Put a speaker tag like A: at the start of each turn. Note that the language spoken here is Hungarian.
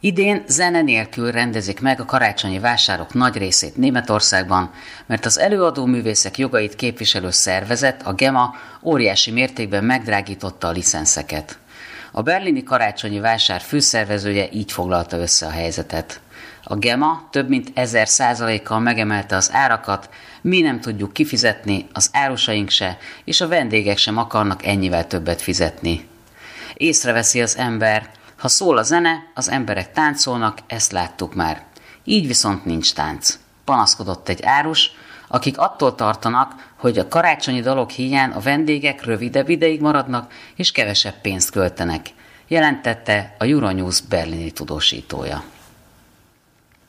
A: Idén zene nélkül rendezik meg a karácsonyi vásárok nagy részét Németországban, mert az előadóművészek jogait képviselő szervezet, a GEMA óriási mértékben megdrágította a licenszeket. A berlini karácsonyi vásár főszervezője így foglalta össze a helyzetet. A GEMA több mint 1000%-kal megemelte az árakat, mi nem tudjuk kifizetni, az árusaink se, és a vendégek sem akarnak ennyivel többet fizetni. Észreveszi az ember, ha szól a zene, az emberek táncolnak, ezt láttuk már. Így viszont nincs tánc. Panaszkodott egy árus, akik attól tartanak, hogy a karácsonyi dalok hiány a vendégek rövidebb ideig maradnak és kevesebb pénzt költenek, jelentette a Euronews berlini tudósítója.